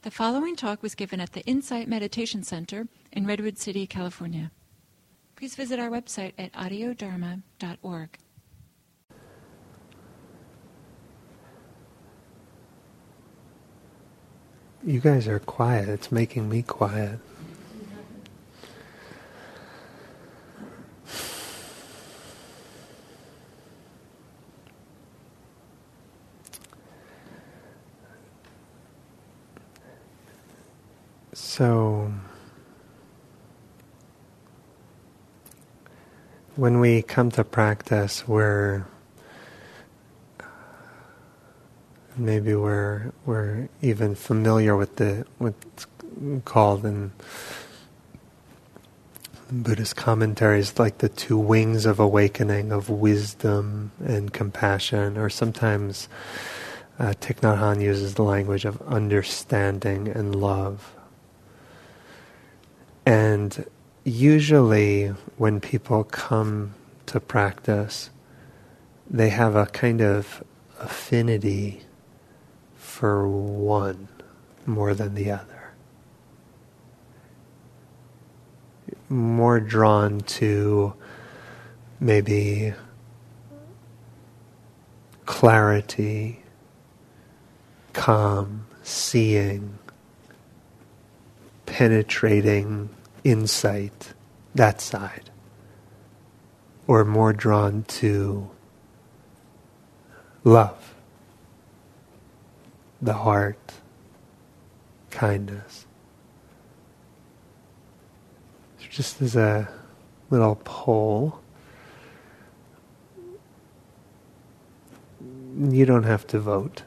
The following talk was given at the Insight Meditation Center in Redwood City, California. Please visit our website at audiodharma.org. You guys are quiet. It's making me quiet. So, when we come to practice, maybe we're even familiar with what's called in Buddhist commentaries like the two wings of awakening of wisdom and compassion, or sometimes Thich Nhat Hanh uses the language of understanding and love. And usually when people come to practice, they have a kind of affinity for one more than the other. More drawn to maybe clarity, calm, seeing, penetrating insight, that side. Or more drawn to love, the heart, kindness. So just as a little poll, you don't have to vote.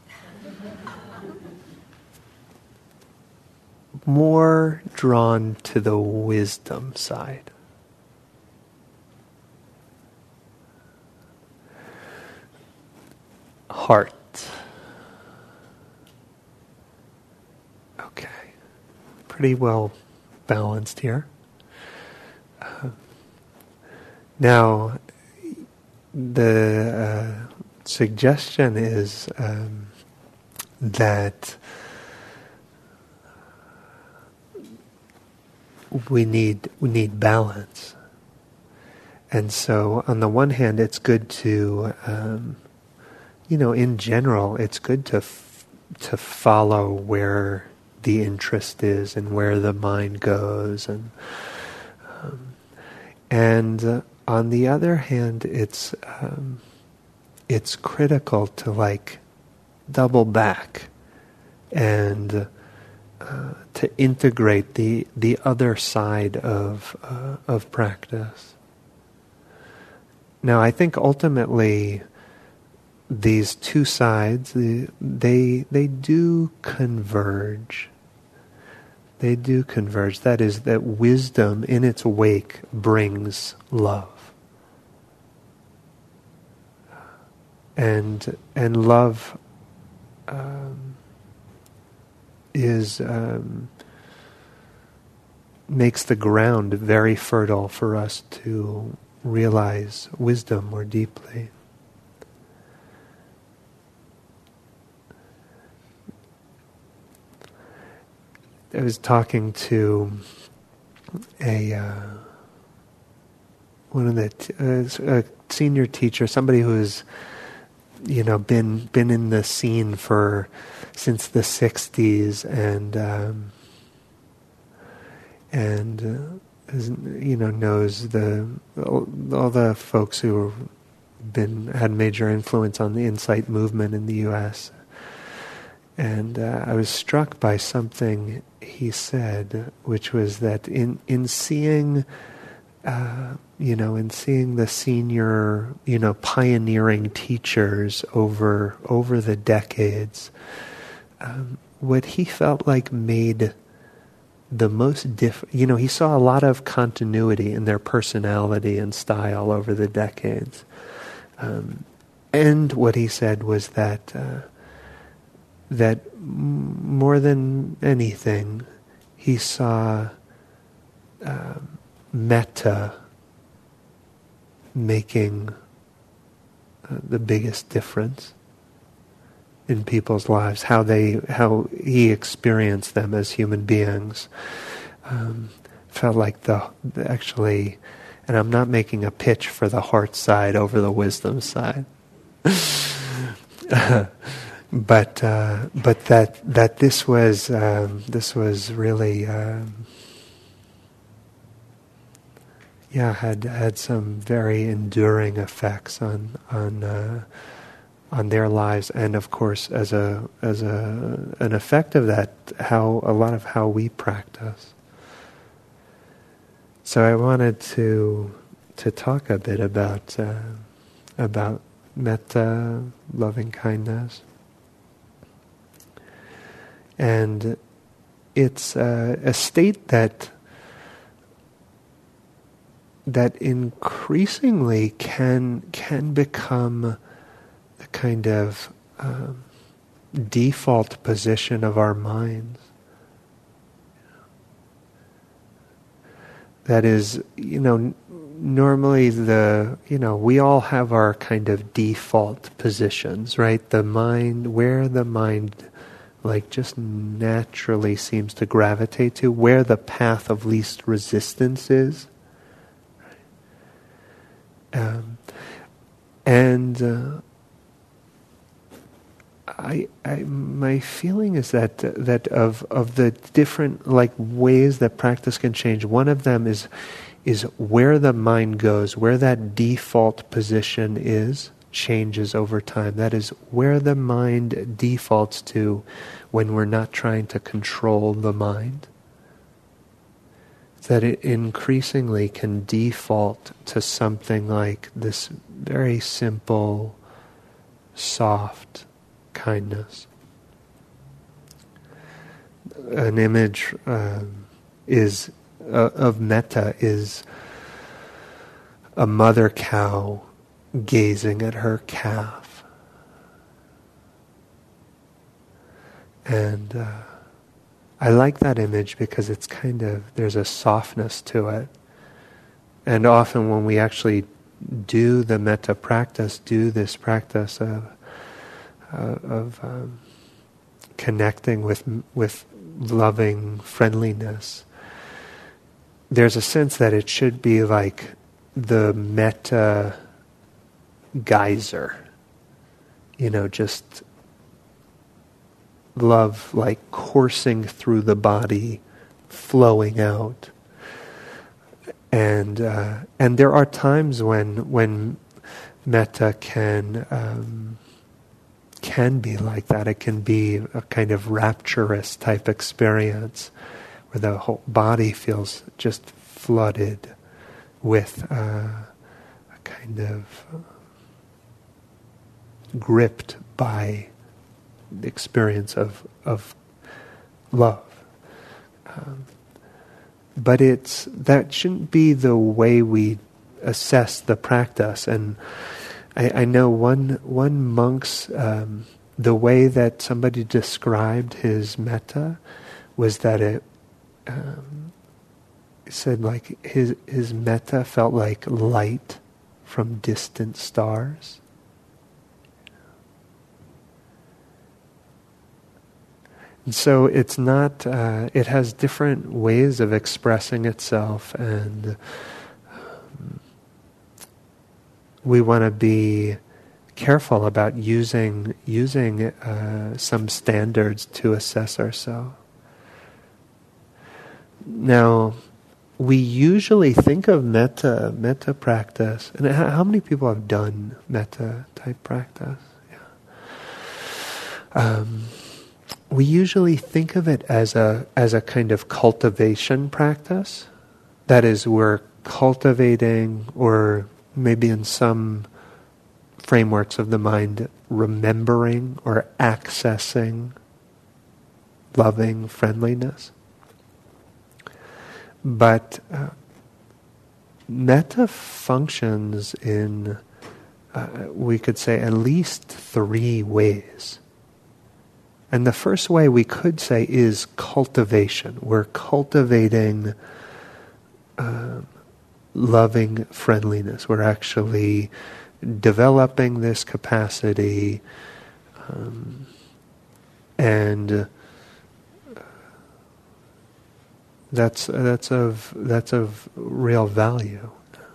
More drawn to the wisdom side. Heart. Okay. Pretty well balanced here. Now, the suggestion is that we need balance, and so on the one hand, it's good to, in general, it's good to follow where the interest is and where the mind goes, and on the other hand, it's critical to double back and to integrate the other side of practice. Now, I think ultimately these two sides they do converge. They do converge. That is, that wisdom in its wake brings love, and love. Makes the ground very fertile for us to realize wisdom more deeply. I was talking to a senior teacher, somebody who's been in the scene since the 60s, and knows all the folks who had major influence on the Insight movement in the U.S. And I was struck by something he said, which was that in seeing the senior, pioneering teachers over the decades, what he felt like made the most he saw a lot of continuity in their personality and style over the decades. And what he said was that more than anything, he saw metta making the biggest difference. in people's lives, how he experienced them as human beings. Felt like actually, and I'm not making a pitch for the heart side over the wisdom side, but that this was really had some very enduring effects on their lives, and of course as an effect of that, a lot of how we practice. So I wanted to talk a bit about metta, loving kindness, and it's a state that increasingly can become the kind of default position of our minds. That is, normally we all have our kind of default positions, right? Where the mind like just naturally seems to gravitate to, where the path of least resistance is. My feeling is that of the different like ways that practice can change, one of them is where the mind goes, where that default position is, changes over time. That is where the mind defaults to when we're not trying to control the mind. That it increasingly can default to something like this very simple, soft kindness. An image of metta is a mother cow gazing at her calf. And I like that image because it's there's a softness to it. And often when we actually do the metta practice, do this practice of connecting with loving friendliness, there's a sense that it should be like the metta geyser, just love like coursing through the body, flowing out. And there are times when metta can be like that. It can be a kind of rapturous type experience where the whole body feels just flooded with a kind of gripped by the experience of love. But that shouldn't be the way we assess the practice. And I know one monk's, the way that somebody described his metta was that it said like his metta felt like light from distant stars. And so it's not, it has different ways of expressing itself, and we want to be careful about using some standards to assess ourselves. Now, we usually think of metta practice, and how many people have done metta type practice? Yeah. We usually think of it as a kind of cultivation practice. That is, we're cultivating, or maybe in some frameworks of the mind, remembering or accessing loving friendliness. But metta functions in, we could say, at least 3 ways. And the first way we could say is cultivation. We're cultivating loving friendliness. We're actually developing this capacity And that's of real value.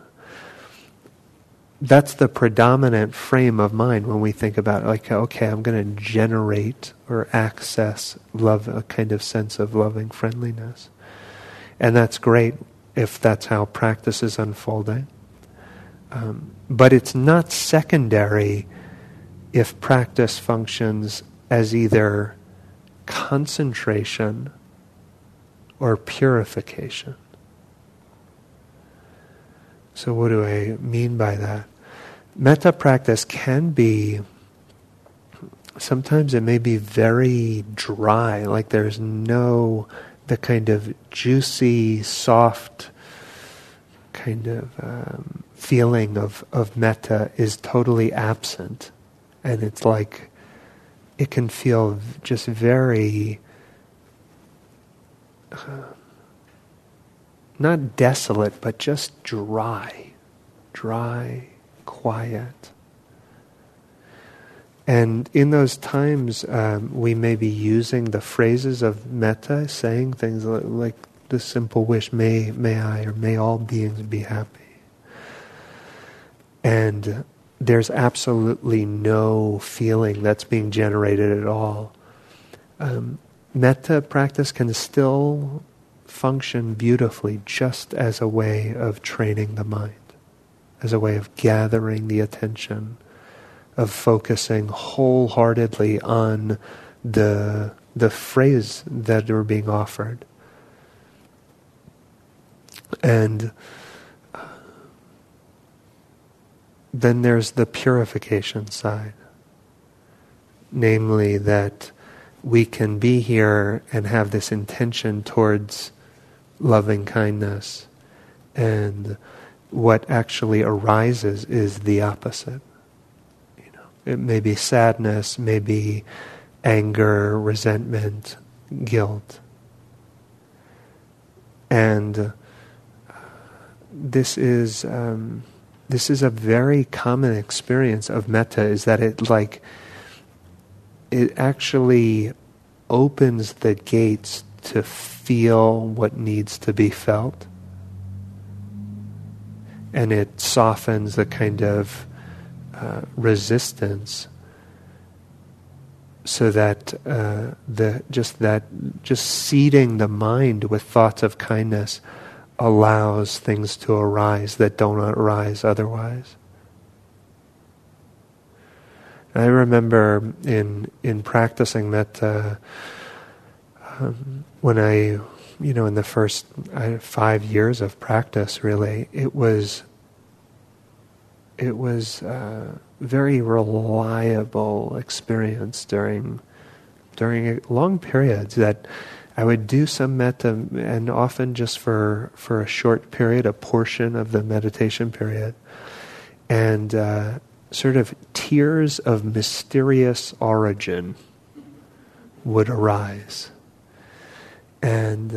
That's the predominant frame of mind when we think about, like, okay, I'm going to generate or access love, a kind of sense of loving friendliness. And that's great if that's how practice is unfolding. But it's not secondary if practice functions as either concentration or purification. So what do I mean by that? Metta practice can be, sometimes it may be very dry, like there's no, the kind of juicy, soft kind of feeling of metta is totally absent. And it's like, it can feel just very, not desolate, but just dry, quiet. And in those times, we may be using the phrases of metta, saying things like the simple wish, may I, or may all beings be happy. And there's absolutely no feeling that's being generated at all. Metta practice can still function beautifully just as a way of training the mind, as a way of gathering the attention, of focusing wholeheartedly on the phrase that are being offered. And then there's the purification side, namely that we can be here and have this intention towards loving kindness, and what actually arises is the opposite. It may be sadness, maybe anger, resentment, guilt. And this is a very common experience of metta, is that it actually opens the gates to feel what needs to be felt. And it softens the kind of resistance, so that just seeding the mind with thoughts of kindness allows things to arise that don't arise otherwise. I remember in practicing metta, when in the first 5 years of practice, really, it was a very reliable experience during long periods, that I would do some metta, and often just for a short period, a portion of the meditation period, and sort of tears of mysterious origin would arise. And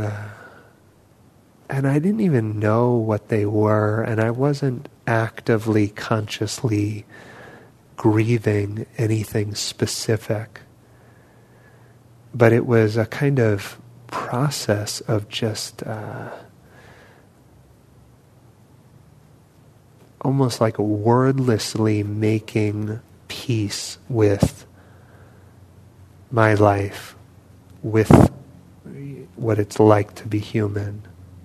I didn't even know what they were, and I wasn't actively, consciously grieving anything specific. But it was a kind of process of just almost like wordlessly making peace with my life, with what it's like to be human.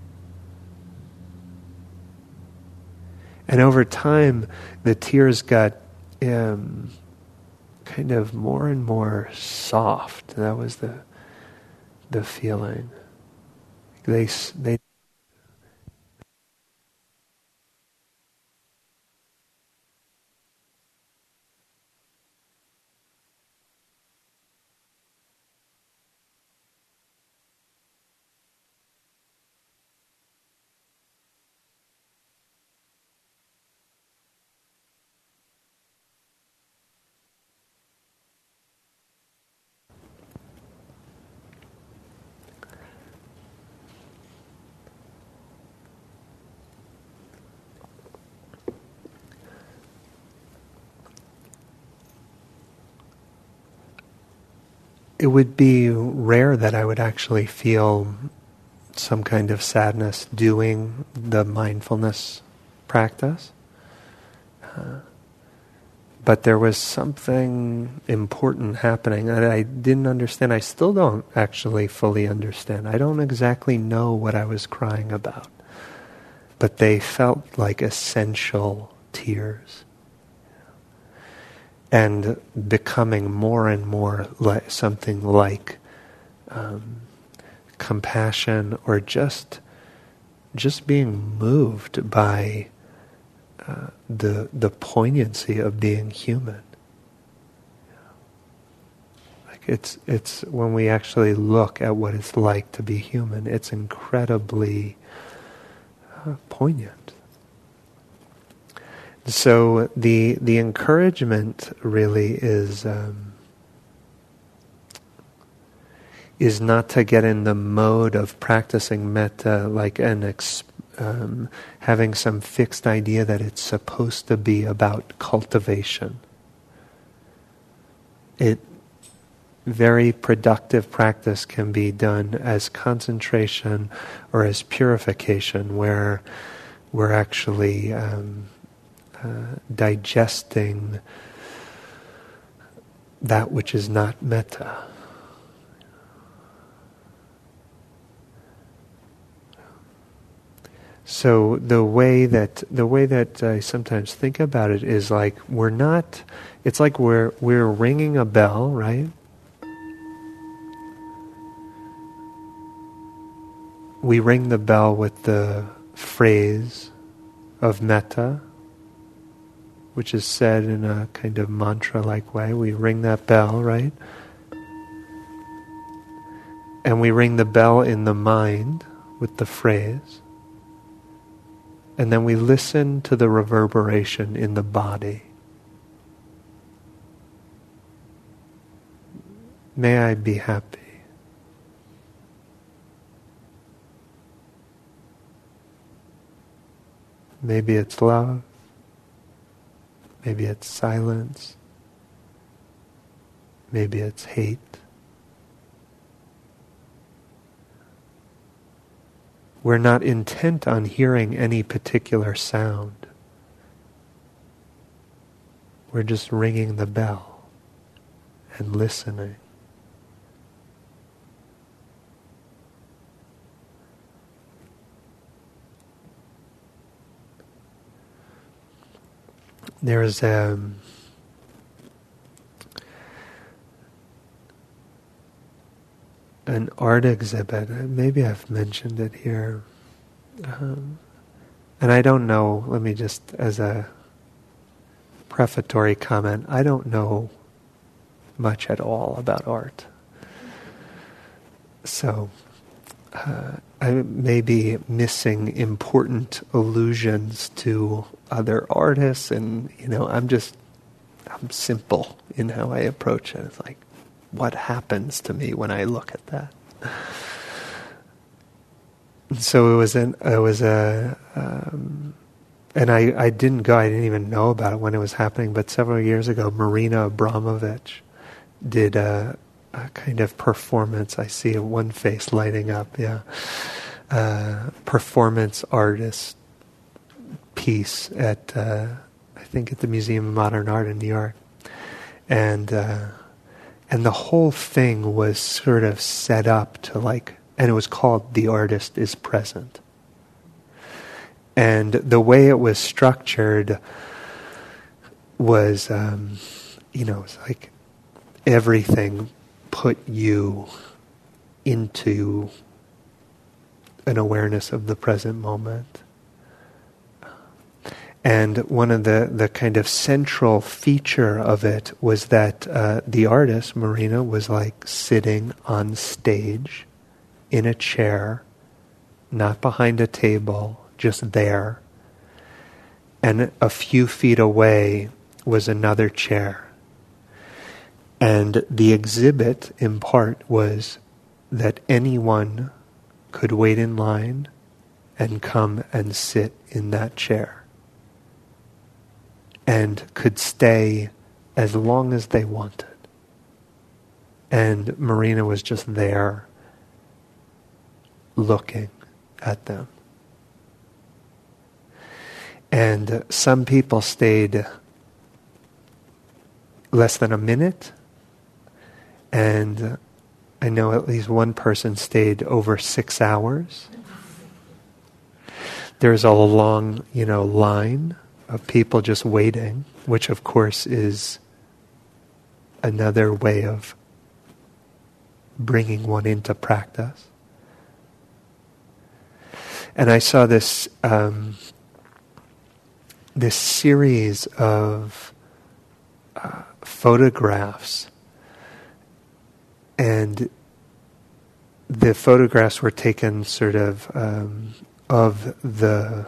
And over time, the tears got kind of more and more soft. That was the feeling. They it would be rare that I would actually feel some kind of sadness doing the mindfulness practice. But there was something important happening that I didn't understand. I still don't actually fully understand. I don't exactly know what I was crying about. But they felt like essential tears. And becoming more and more like something like compassion, or just being moved by the poignancy of being human. Like it's when we actually look at what it's like to be human, it's incredibly poignant. So the encouragement really is not to get in the mode of practicing metta like having some fixed idea that it's supposed to be about cultivation. Very productive practice can be done as concentration or as purification, where we're actually digesting that which is not metta. So the way that I sometimes think about it is like it's like we're ringing a bell, right? We ring the bell with the phrase of metta, which is said in a kind of mantra-like way. We ring that bell, right? And we ring the bell in the mind with the phrase. And then we listen to the reverberation in the body. May I be happy. Maybe it's love. Maybe it's silence. Maybe it's hate. We're not intent on hearing any particular sound. We're just ringing the bell and listening. There's an art exhibit, maybe I've mentioned it here, and I don't know, let me just, as a prefatory comment, I don't know much at all about art. So I may be missing important allusions to other artists, and I'm simple in how I approach it. It's like, what happens to me when I look at that? So and I didn't go. I didn't even know about it when it was happening. But several years ago, Marina Abramovich did a kind of performance. I see one face lighting up. Yeah, performance artist piece at I think at the Museum of Modern Art in New York, and the whole thing was sort of set up to and it was called "The Artist is Present." And the way it was structured was, it's like everything put you into an awareness of the present moment. And one of the kind of central feature of it was that the artist, Marina, was like sitting on stage in a chair, not behind a table, just there. And a few feet away was another chair. And the exhibit, in part, was that anyone could wait in line and come and sit in that chair, and could stay as long as they wanted. And Marina was just there looking at them. And some people stayed less than a minute, and I know at least one person stayed over 6 hours. There's a long, line of people just waiting, which of course is another way of bringing one into practice. And I saw this this series of photographs, and the photographs were taken sort of the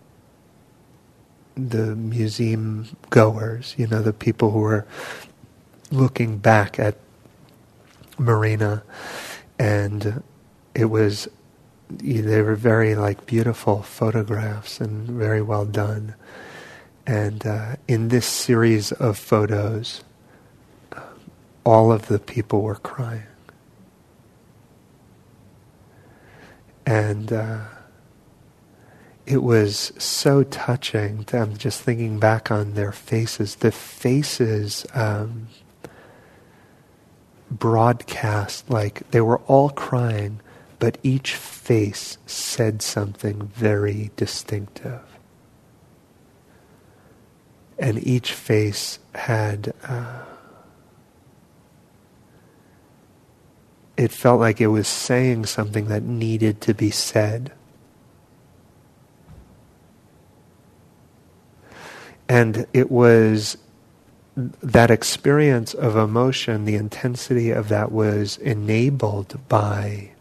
museum goers, the people who were looking back at Marina, and they were very beautiful photographs and very well done. And in this series of photos, all of the people were crying. And it was so touching. I'm just thinking back on their faces. The faces broadcast, they were all crying, but each face said something very distinctive. And each face had, it felt like it was saying something that needed to be said. And it was that experience of emotion, the intensity of that was enabled by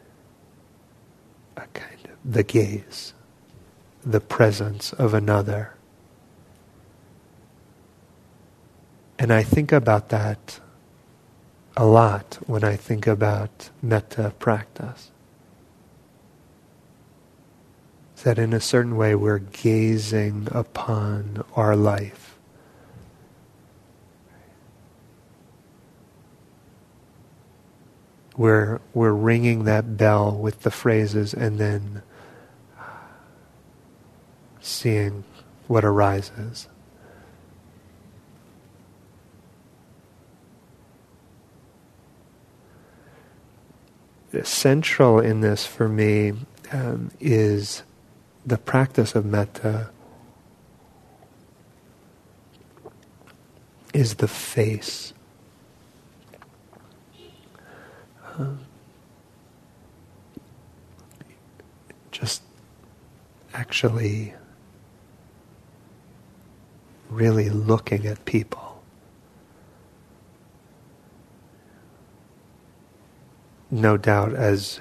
a kind of the gaze, the presence of another. And I think about that a lot when I think about metta practice. That in a certain way we're gazing upon our life. We're ringing that bell with the phrases and then seeing what arises. Central in this for me is the practice of metta is the face. Just actually really looking at people. No doubt, as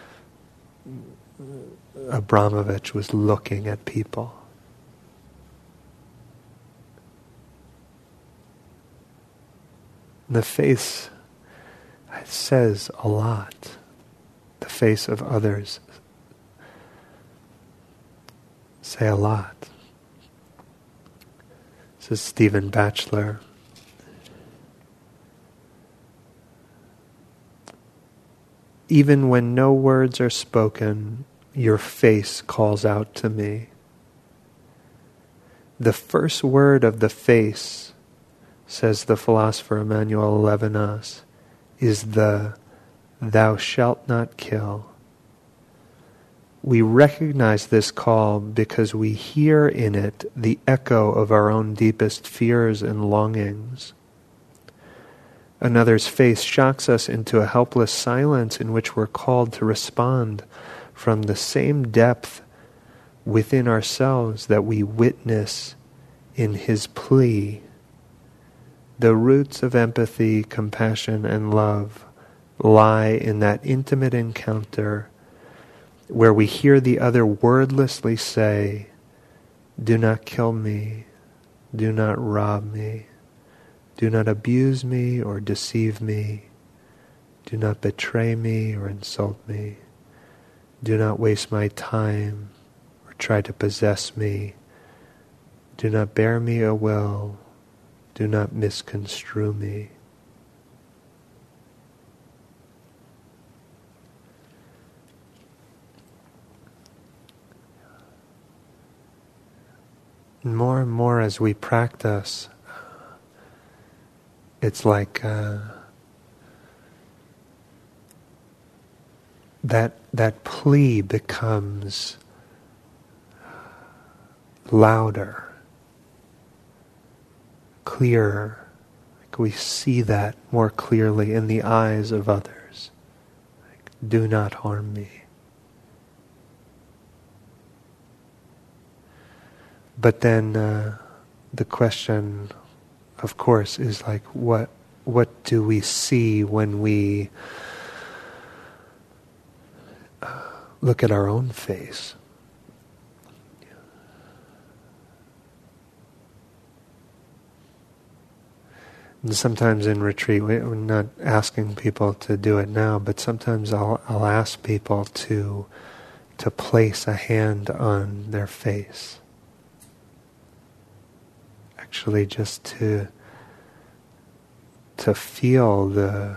Abramovich was looking at people. The face says a lot. The face of others say a lot. This is Stephen Batchelor. Even when no words are spoken, your face calls out to me. The first word of the face, says the philosopher Emmanuel Levinas, is the "thou shalt not kill." We recognize this call because we hear in it the echo of our own deepest fears and longings. Another's face shocks us into a helpless silence in which we're called to respond from the same depth within ourselves that we witness in his plea. The roots of empathy, compassion, and love lie in that intimate encounter where we hear the other wordlessly say, "Do not kill me, do not rob me. Do not abuse me or deceive me. Do not betray me or insult me. Do not waste my time or try to possess me. Do not bear me a will. Do not misconstrue me." more and more as we practice, it's like that plea becomes louder, clearer. Like we see that more clearly in the eyes of others. Like, do not harm me. But then the question, of course, is like, what do we see when we look at our own face? And sometimes in retreat, we're not asking people to do it now, but sometimes I'll ask people to place a hand on their face. Actually, just to feel the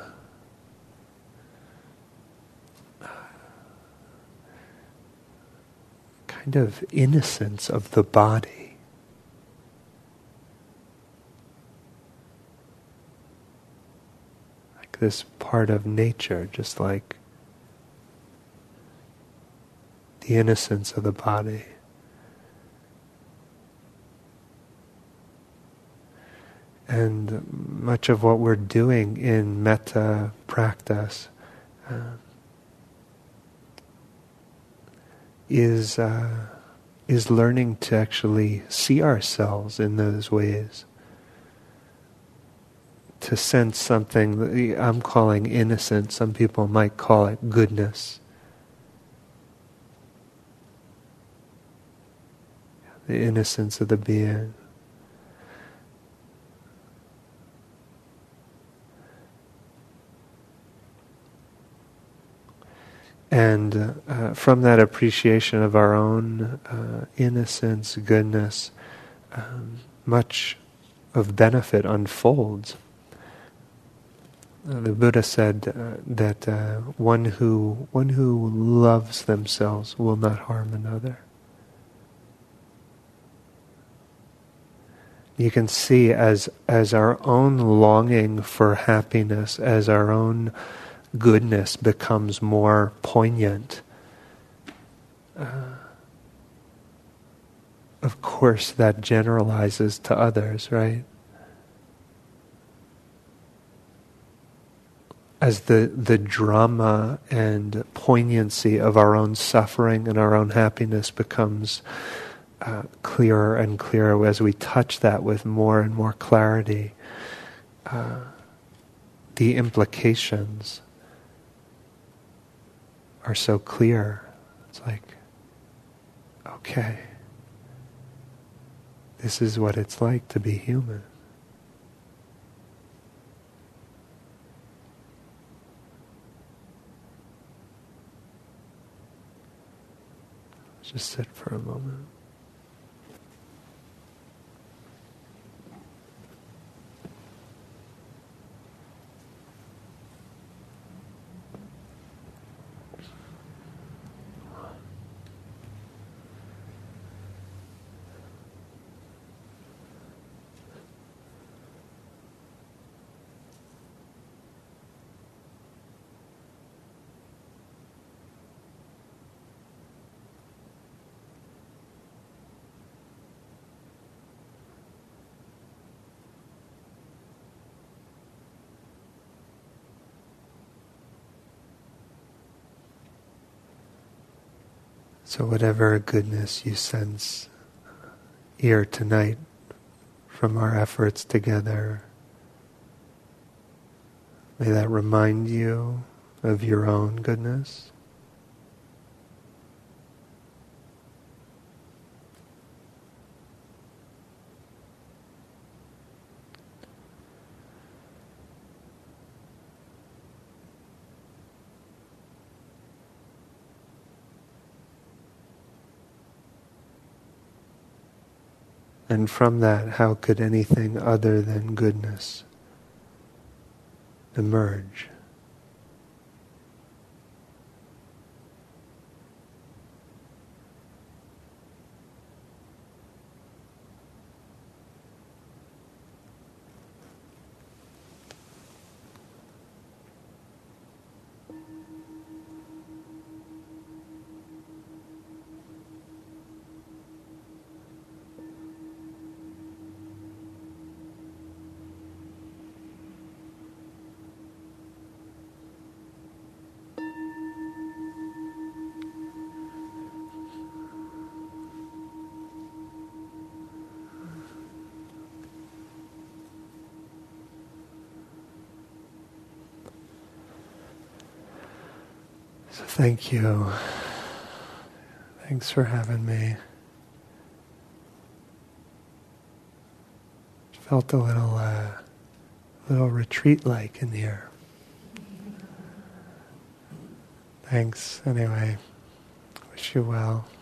kind of innocence of the body. Like this part of nature, just like the innocence of the body. And much of what we're doing in metta practice is learning to actually see ourselves in those ways, to sense something that I'm calling innocence. Some people might call it goodness. The innocence of the being. And from that appreciation of our own innocence, goodness, much of benefit unfolds. The Buddha said that one who loves themselves will not harm another. You can see as our own longing for happiness, as our own goodness becomes more poignant, of course that generalizes to others, right? As the drama and poignancy of our own suffering and our own happiness becomes clearer and clearer, as we touch that with more and more clarity, the implications are so clear. It's like, okay, this is what it's like to be human. Just sit for a moment. So whatever goodness you sense here tonight from our efforts together, may that remind you of your own goodness. And from that, how could anything other than goodness emerge? So thank you. Thanks for having me. Felt a little retreat-like in here. Thanks, anyway. Wish you well.